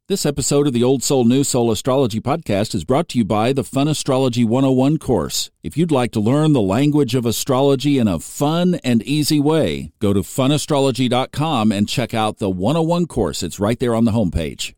This episode of the Old Soul, New Soul Astrology Podcast is brought to you by the Fun Astrology 101 course. If you'd like to learn the language of astrology in a fun and easy way, go to funastrology.com and check out the 101 course. It's right there on the homepage.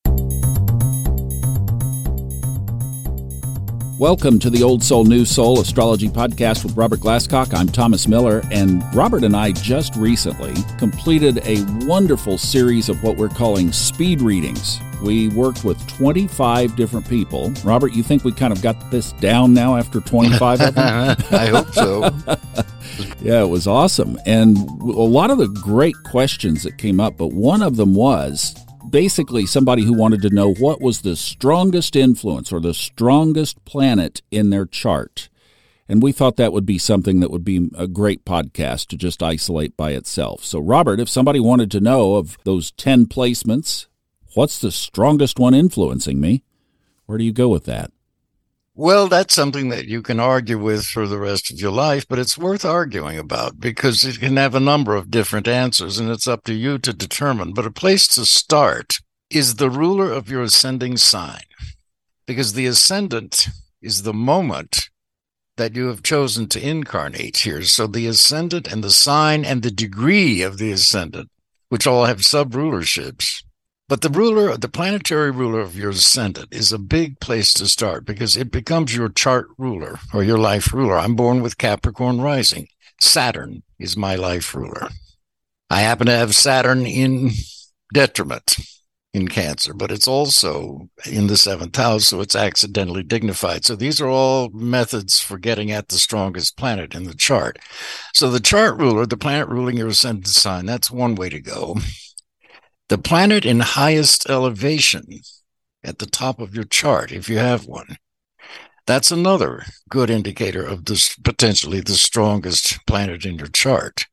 Welcome to the Old Soul, New Soul Astrology Podcast with Robert Glasscock. I'm Thomas Miller, and Robert and I just recently completed a wonderful series of what we're calling speed readings. We worked with 25 different people. Robert, you think we kind of got this down now after 25 of them? I hope so. Yeah, it was awesome. And a lot of the great questions that came up, but one of them was basically somebody who wanted to know what was the strongest influence or the strongest planet in their chart. And we thought that would be something that would be a great podcast to just isolate by itself. So, Robert, if somebody wanted to know of those 10 placements, what's the strongest one influencing me? Where do you go with that? Well, that's something that you can argue with for the rest of your life, but it's worth arguing about because it can have a number of different answers, and it's up to you to determine. But a place to start is the ruler of your ascending sign, because the ascendant is the moment that you have chosen to incarnate here. So the ascendant and the sign and the degree of the ascendant, which all have sub-rulerships. But the planetary ruler of your ascendant is a big place to start because it becomes your chart ruler or your life ruler. I'm born with Capricorn rising. Saturn is my life ruler. I happen to have Saturn in detriment in Cancer, but it's also in the 7th house, so it's accidentally dignified. So these are all methods for getting at the strongest planet in the chart. So the chart ruler, the planet ruling your ascendant sign, that's one way to go. The planet in highest elevation at the top of your chart, if you have one, that's another good indicator of this potentially the strongest planet in your chart.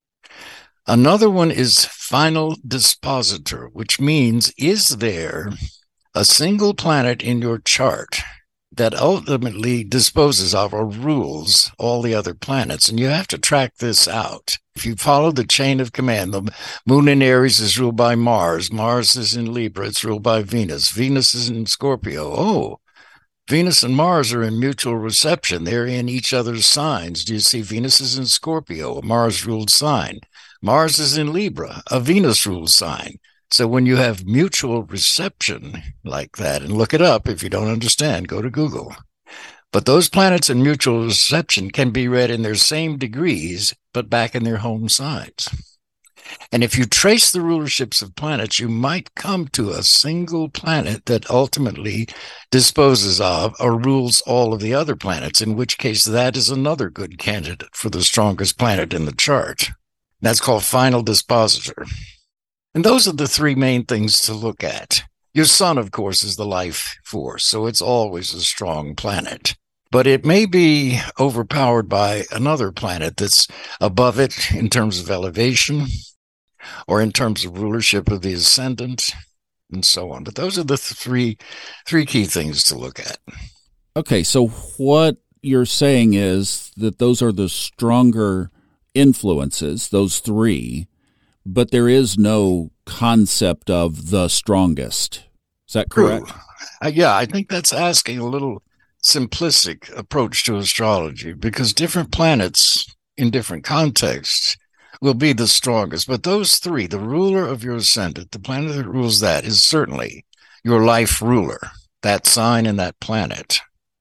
Another one is final dispositor, which means is there a single planet in your chart that ultimately disposes of or rules all the other planets? And you have to track this out. If you follow the chain of command, the moon in Aries is ruled by Mars. Mars is in Libra. It's ruled by Venus. Venus is in Scorpio. Oh, Venus and Mars are in mutual reception. They're in each other's signs. Do you see? Venus is in Scorpio, a Mars-ruled sign. Mars is in Libra, a Venus-ruled sign. So when you have mutual reception like that, and look it up if you don't understand, go to Google. But those planets in mutual reception can be read in their same degrees, but back in their home signs. And if you trace the rulerships of planets, you might come to a single planet that ultimately disposes of or rules all of the other planets, in which case that is another good candidate for the strongest planet in the chart. That's called final dispositor. And those are the three main things to look at. Your sun, of course, is the life force, so it's always a strong planet. But it may be overpowered by another planet that's above it in terms of elevation or in terms of rulership of the ascendant and so on. But those are the three key things to look at. Okay, so what you're saying is that those are the stronger influences, those three, but there is no concept of the strongest. Is that correct? Yeah, I think that's asking a little simplistic approach to astrology because different planets in different contexts will be the strongest. But those three, the ruler of your ascendant, the planet that rules that, is certainly your life ruler, that sign and that planet.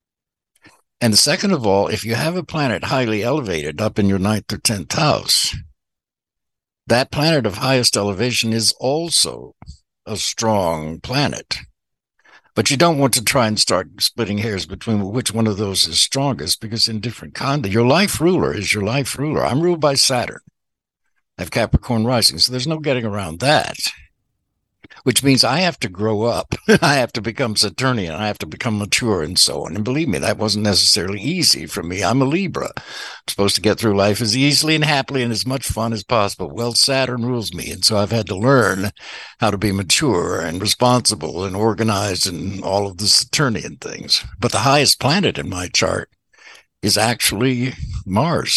And second of all, if you have a planet highly elevated up in your 9th or 10th house, that planet of highest elevation is also a strong planet. But you don't want to try and start splitting hairs between which one of those is strongest, because in different your life ruler is your life ruler. I'm ruled by Saturn. I have Capricorn rising, so there's no getting around that, which means I have to grow up. I have to become Saturnian. I have to become mature and so on. And believe me, that wasn't necessarily easy for me. I'm a Libra. I'm supposed to get through life as easily and happily and as much fun as possible. Well, Saturn rules me. And so I've had to learn how to be mature and responsible and organized and all of the Saturnian things. But the highest planet in my chart is actually Mars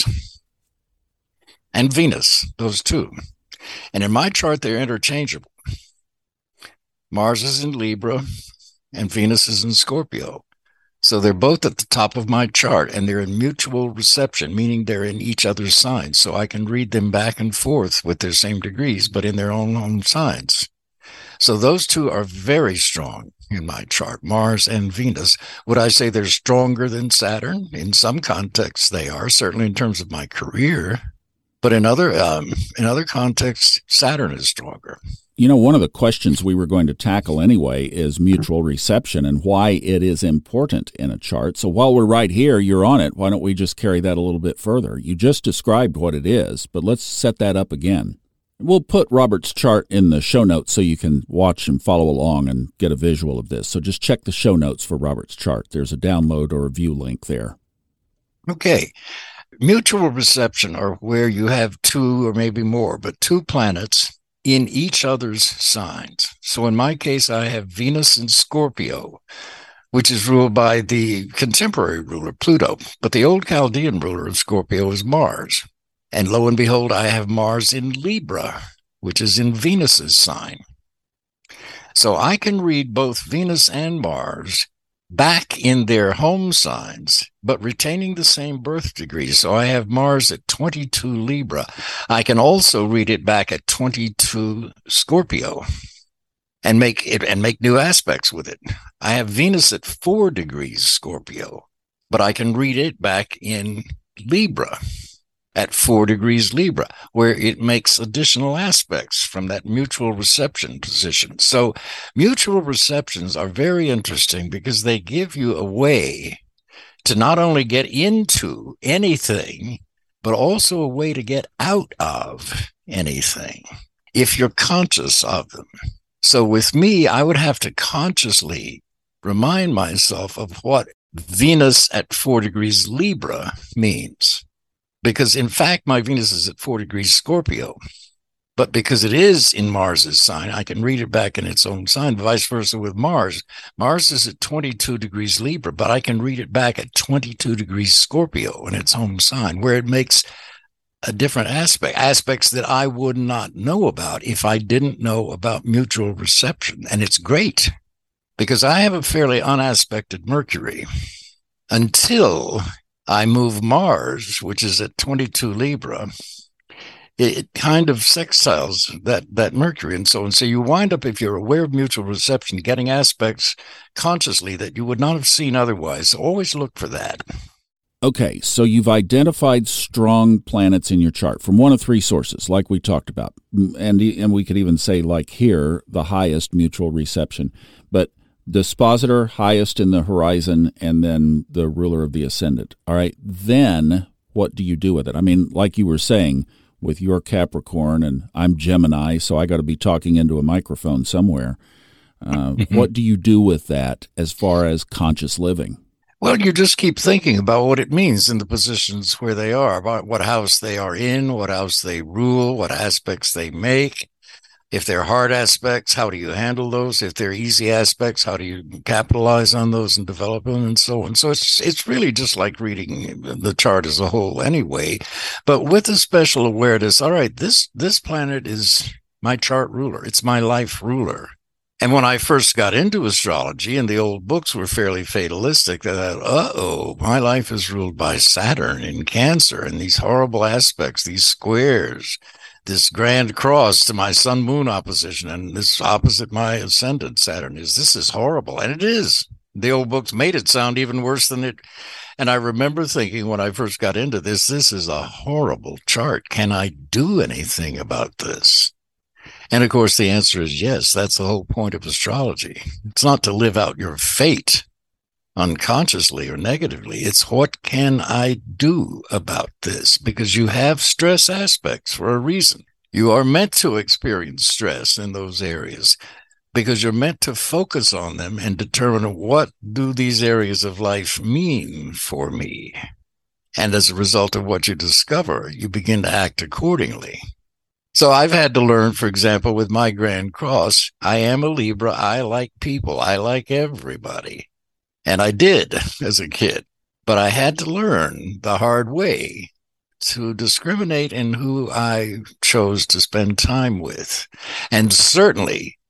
and Venus, those two. And in my chart, they're interchangeable. Mars is in Libra, and Venus is in Scorpio. So they're both at the top of my chart, and they're in mutual reception, meaning they're in each other's signs. So I can read them back and forth with their same degrees, but in their own signs. So those two are very strong in my chart, Mars and Venus. Would I say they're stronger than Saturn? In some contexts, they are, certainly in terms of my career. But in other contexts, Saturn is stronger. You know, one of the questions we were going to tackle anyway is mutual reception and why it is important in a chart. So while we're right here, you're on it. Why don't we just carry that a little bit further? You just described what it is, but let's set that up again. We'll put Robert's chart in the show notes so you can watch and follow along and get a visual of this. So just check the show notes for Robert's chart. There's a download or a view link there. Okay. Mutual reception are where you have two or maybe more, but two planets in each other's signs. So in my case, I have Venus in Scorpio, which is ruled by the contemporary ruler, Pluto. But the old Chaldean ruler of Scorpio is Mars. And lo and behold, I have Mars in Libra, which is in Venus's sign. So I can read both Venus and Mars back in their home signs, but retaining the same birth degree. So I have Mars at 22 Libra. I can also read it back at 22 Scorpio and make new aspects with it. I have Venus at 4 degrees Scorpio, but I can read it back in Libra at 4 degrees Libra, where it makes additional aspects from that mutual reception position. So mutual receptions are very interesting because they give you a way to not only get into anything, but also a way to get out of anything if you're conscious of them. So with me, I would have to consciously remind myself of what Venus at 4 degrees Libra means. Because, in fact, my Venus is at 4 degrees Scorpio. But because it is in Mars's sign, I can read it back in its own sign, vice versa with Mars. Mars is at 22 degrees Libra, but I can read it back at 22 degrees Scorpio in its home sign, where it makes a different aspects that I would not know about if I didn't know about mutual reception. And it's great because I have a fairly unaspected Mercury until I move Mars, which is at 22 Libra. It kind of sextiles that Mercury and so on. So you wind up, if you're aware of mutual reception, getting aspects consciously that you would not have seen otherwise. Always look for that. Okay, so you've identified strong planets in your chart from one of 3 sources, like we talked about. And we could even say, like here, the highest mutual reception. But dispositor, highest in the horizon, and then the ruler of the ascendant. All right, then what do you do with it? I mean, like you were saying, with your Capricorn, and I'm Gemini, so I got to be talking into a microphone somewhere. What do you do with that as far as conscious living? Well, you just keep thinking about what it means in the positions where they are, about what house they are in, what house they rule, what aspects they make. If they're hard aspects, how do you handle those? If they're easy aspects, how do you capitalize on those and develop them and so on? So it's really just like reading the chart as a whole anyway, but with a special awareness. All right, this planet is my chart ruler. It's my life ruler. And when I first got into astrology, and the old books were fairly fatalistic, I thought, my life is ruled by Saturn in Cancer and these horrible aspects, these squares, this grand cross to my sun-moon opposition, and this opposite my ascendant Saturn this is horrible. And it is. The old books made it sound even worse than it. And I remember thinking when I first got into this is a horrible chart. Can I do anything about this? And of course, the answer is yes. That's the whole point of astrology. It's not to live out your fate unconsciously or negatively. It's what can I do about this? Because you have stress aspects for a reason. You are meant to experience stress in those areas because you're meant to focus on them and determine what do these areas of life mean for me. And as a result of what you discover, you begin to act accordingly. So I've had to learn, for example, with my Grand Cross, I am a Libra. I like people. I like everybody. And I did as a kid, but I had to learn the hard way to discriminate in who I chose to spend time with. And certainly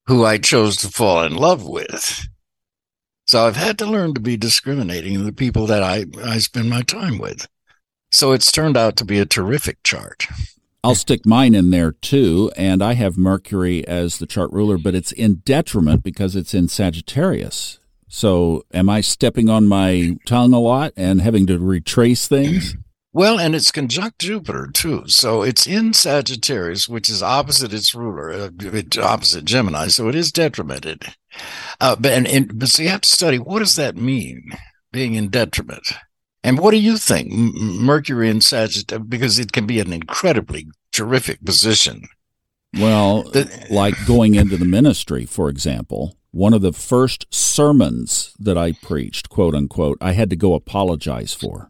who I chose to fall in love with. So I've had to learn to be discriminating in the people that I spend my time with. So it's turned out to be a terrific chart. I'll stick mine in there too, and I have Mercury as the chart ruler, but it's in detriment because it's in Sagittarius. So am I stepping on my tongue a lot and having to retrace things? Well, and it's conjunct Jupiter, too. So it's in Sagittarius, which is opposite its ruler, opposite Gemini, so it is detrimented. But so you have to study, what does that mean, being in detriment? And what do you think, Mercury in Sagittarius, because it can be an incredibly terrific position. Well, like going into the ministry, for example, one of the first sermons that I preached, quote unquote, I had to go apologize for.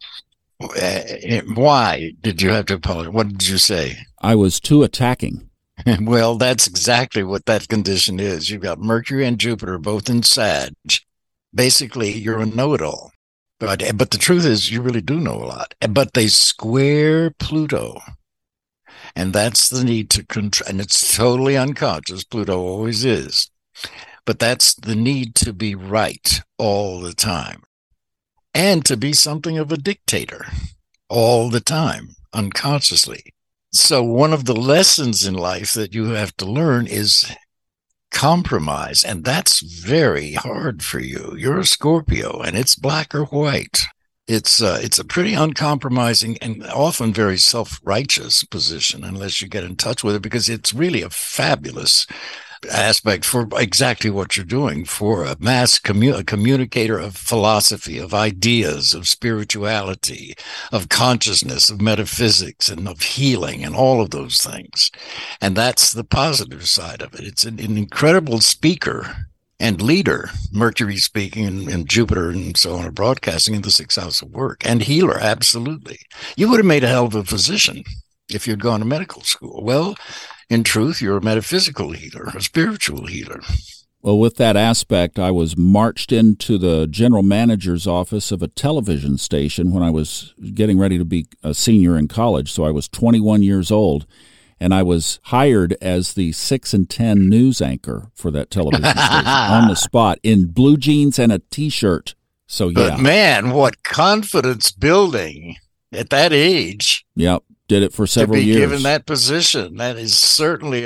Why did you have to apologize? What did you say? I was too attacking. Well, that's exactly what that condition is. You've got Mercury and Jupiter both in Sag. Basically, you're a know-it-all. But the truth is, you really do know a lot. But they square Pluto. And that's the need to control. And it's totally unconscious. Pluto always is. But that's the need to be right all the time. And to be something of a dictator all the time, unconsciously. So one of the lessons in life that you have to learn is compromise. And that's very hard for you. You're a Scorpio, and it's black or white. It's a pretty uncompromising and often very self-righteous position unless you get in touch with it, because it's really a fabulous aspect for exactly what you're doing, for a communicator of philosophy, of ideas, of spirituality, of consciousness, of metaphysics, and of healing, and all of those things. And that's the positive side of it. It's an incredible speaker and leader, Mercury speaking, and Jupiter and so on are broadcasting in the sixth house of work, and healer, absolutely. You would have made a hell of a physician if you'd gone to medical school. Well, in truth, you're a metaphysical healer, a spiritual healer. Well, with that aspect, I was marched into the general manager's office of a television station when I was getting ready to be a senior in college. So I was 21 years old, and I was hired as the 6 and 10 news anchor for that television station on the spot in blue jeans and a T-shirt. So, yeah. But, man, what confidence building at that age. Yep. Did it for several years. To be given that position, that is certainly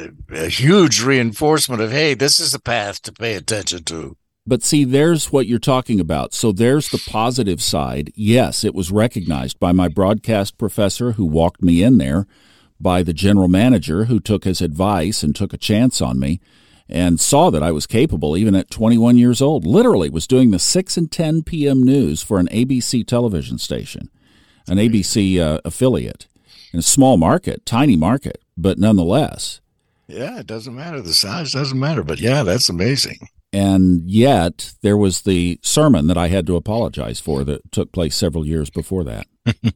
a huge reinforcement of, hey, this is a path to pay attention to. But see, there's what you're talking about. So there's the positive side. Yes, it was recognized by my broadcast professor who walked me in there, by the general manager who took his advice and took a chance on me and saw that I was capable even at 21 years old. Literally was doing the 6 and 10 p.m. news for an ABC television station, an ABC affiliate. In a small market, tiny market, but nonetheless. Yeah, it doesn't matter. The size doesn't matter. But yeah, that's amazing. And yet there was the sermon that I had to apologize for that took place several years before that.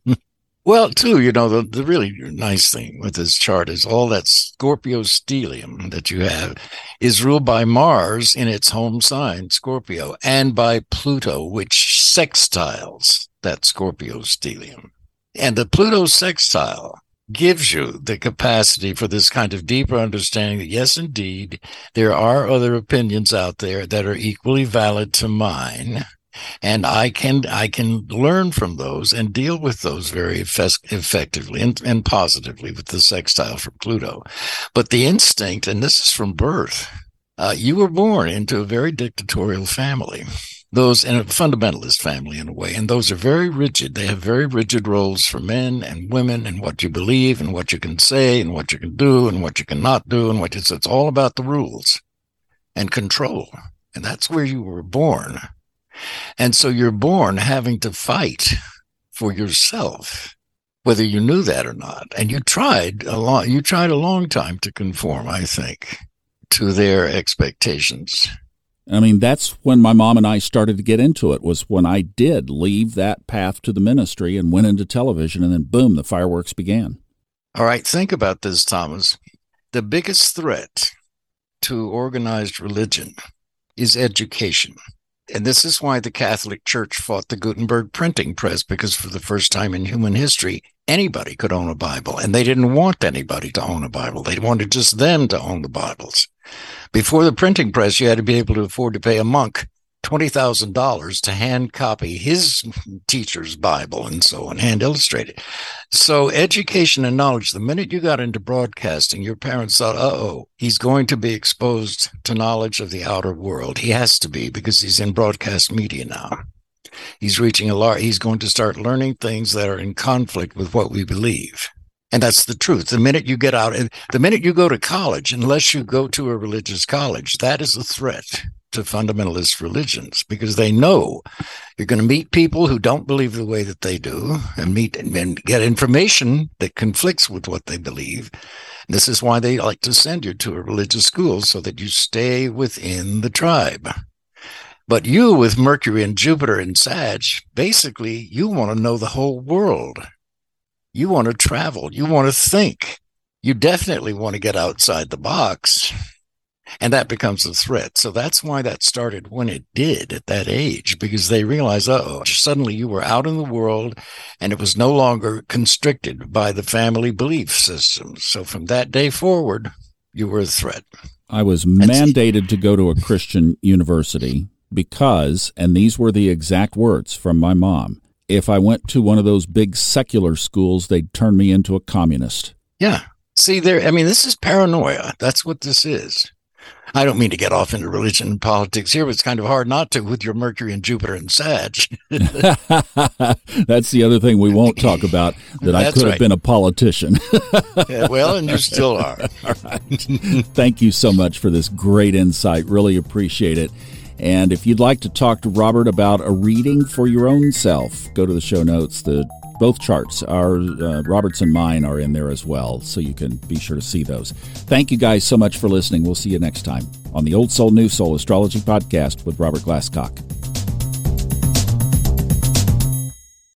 Well, too, you know, the really nice thing with this chart is all that Scorpio stellium that you have is ruled by Mars in its home sign, Scorpio, and by Pluto, which sextiles that Scorpio stellium. And the Pluto sextile gives you the capacity for this kind of deeper understanding that, yes, indeed, there are other opinions out there that are equally valid to mine. And I can learn from those and deal with those very effectively and positively with the sextile from Pluto. But the instinct, and this is from birth, you were born into a very dictatorial family. Those in a fundamentalist family in a way, and those are very rigid. They have very rigid roles for men and women, and what you believe and what you can say and what you can do and what you cannot do, and it's all about the rules and control. And that's where you were born. And so you're born having to fight for yourself, whether you knew that or not. And you tried a long time to conform, I think, to their expectations. I mean, that's when my mom and I started to get into it, was when I did leave that path to the ministry and went into television, and then boom, the fireworks began. All right, think about this, Thomas. The biggest threat to organized religion is education. And this is why the Catholic Church fought the Gutenberg printing press, because for the first time in human history, anybody could own a Bible, and they didn't want anybody to own a Bible. They wanted just them to own the Bibles. Before the printing press, you had to be able to afford to pay a monk $20,000 to hand copy his teacher's Bible and so on, hand illustrated. So education and knowledge, the minute you got into broadcasting, your parents thought, he's going to be exposed to knowledge of the outer world. He has to be, because he's in broadcast media now. He's reaching he's going to start learning things that are in conflict with what we believe. And that's the truth. The minute you get out, the minute you go to college, unless you go to a religious college, that is a threat to fundamentalist religions, because they know you're going to meet people who don't believe the way that they do and get information that conflicts with what they believe. This is why they like to send you to a religious school, so that you stay within the tribe. But you, with Mercury and Jupiter and Sag, basically, you want to know the whole world. You want to travel. You want to think. You definitely want to get outside the box. And that becomes a threat. So that's why that started when it did at that age, because they realized, suddenly you were out in the world and it was no longer constricted by the family belief systems. So from that day forward, you were a threat. I was mandated to go to a Christian university because, and these were the exact words from my mom, if I went to one of those big secular schools, they'd turn me into a communist. Yeah. See, this is paranoia. That's what this is. I don't mean to get off into religion and politics here, but it's kind of hard not to with your Mercury and Jupiter and Sag. That's the other thing we won't talk about, that I could have been a politician. Yeah, well, and you still are. All right. Thank you so much for this great insight. Really appreciate it. And if you'd like to talk to Robert about a reading for your own self, go to the show notes. Both charts, Robert's and mine, are in there as well, so you can be sure to see those. Thank you guys so much for listening. We'll see you next time on the Old Soul, New Soul Astrology Podcast with Robert Glasscock.